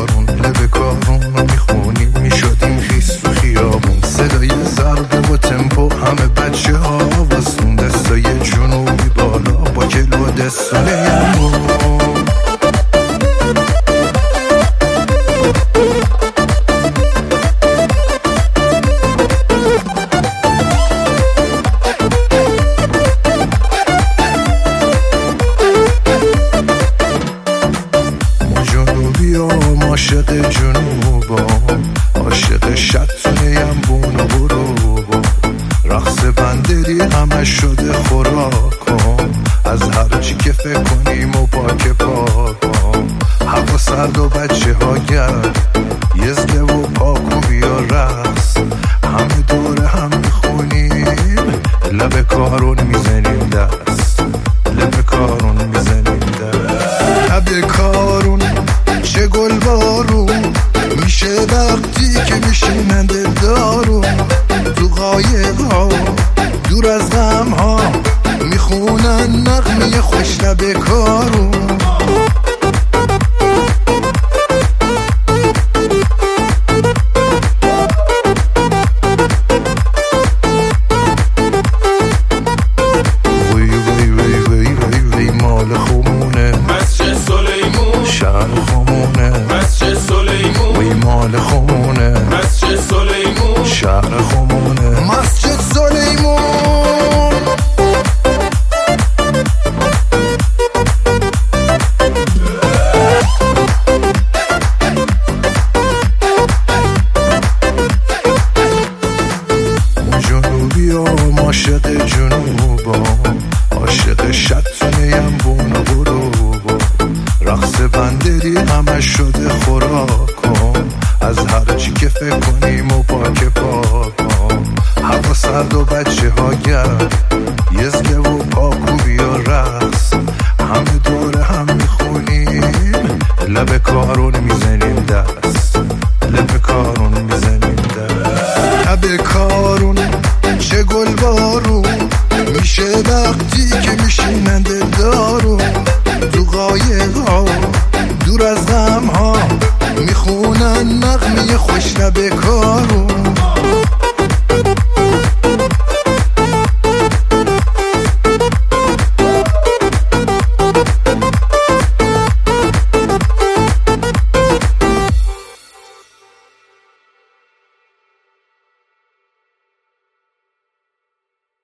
کارون لب کارون رو میخونیم میشدیم خیس رو خیابون صدای ضربه و تمپو همه بچه ها واسون دستای جنوبی بالا با کلو دستانه عاشق جنوبا عاشق شطونه بون و بروبا رقص بندری همه شده خوراکم از هر چی که فکر کنیم و پاک پاکم هوا سرد و بچه ها گرد یزده و پاکو بیا رقص همه دوره هم میخونیم لب کارون میزنیم دست لب کارون میزنیم دست لب کارون چه گل بارون میشه وقتی که میشینند دارون تو قایق ها دور از غم ها میخونن نغمه خوش لب کارون وی وی وی وی وی وی مال خمونه مسجد سلیمون شهر خمونه مسجد سلیمون وی مال خمونه مسجد سلیمون شهر خمونه مسجد سلیمون جنوبی ها عاشق جنوبا عاشق شطونه بون و بروبا رقص بندری همه شده خوراکم از هر چی که فکر کنیم و پاک پاکم هوا سرد و بچه ها گرد یزده و پاکو بیا رقص همه دوره هم میخونیم لب کارون میزنیم دست لب کارون میزنیم دست لب کارون چه گل بارون میشه وقتی که میشینند دارون تو قایق ها دور از غم ها میخونن نغمه خوش لب کارون